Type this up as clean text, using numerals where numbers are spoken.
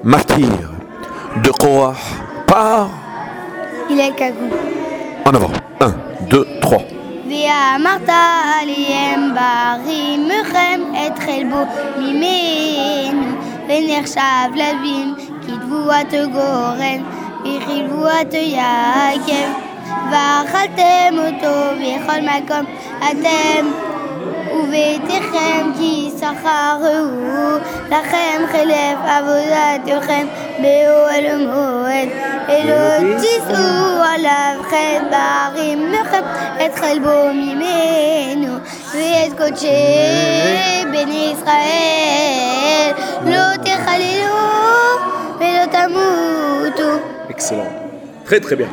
martyr de Korah par Hillel Kagou. en avant. 1, 2, 3. ואמרת עליהם ברימכם את חלבו ממנו ונחשב לבים כתבואת גורן וכתבואת יעקב ואכלתם אותו בכל מקום אתם וביתכם כי שכרו לכם חלף עבודתכם באוהל ומועד ולא תישאו עליו חטא ברימכם את חלבו ממנו ואת קודשי בני ישראל לא תחללו ולא תמותו. Excellent. Très très bien.